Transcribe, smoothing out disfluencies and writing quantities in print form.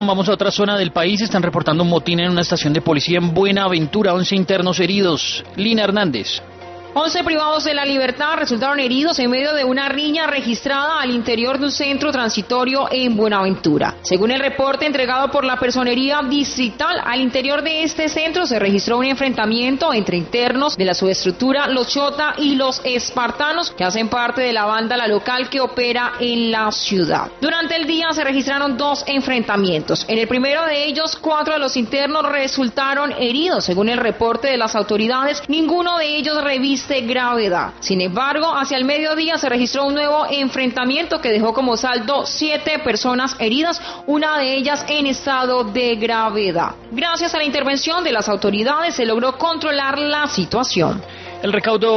Vamos a otra zona del país. Están reportando un motín en una estación de policía en Buenaventura. 11 internos heridos. Lina Hernández. 11 privados de la libertad resultaron heridos en medio de una riña registrada al interior de un centro transitorio en Buenaventura. Según el reporte entregado por la Personería Distrital, al interior de este centro se registró un enfrentamiento entre internos de la subestructura Los Chota y los Espartanos, que hacen parte de la banda La Local que opera en la ciudad. Durante el día se registraron 2 enfrentamientos. En el primero de ellos, 4 de los internos resultaron heridos. Según el reporte de las autoridades, ninguno de ellos reviste gravedad. Sin embargo, hacia el mediodía se registró un nuevo enfrentamiento que dejó como saldo 7 personas heridas, una de ellas en estado de gravedad. Gracias a la intervención de las autoridades se logró controlar la situación. El recaudo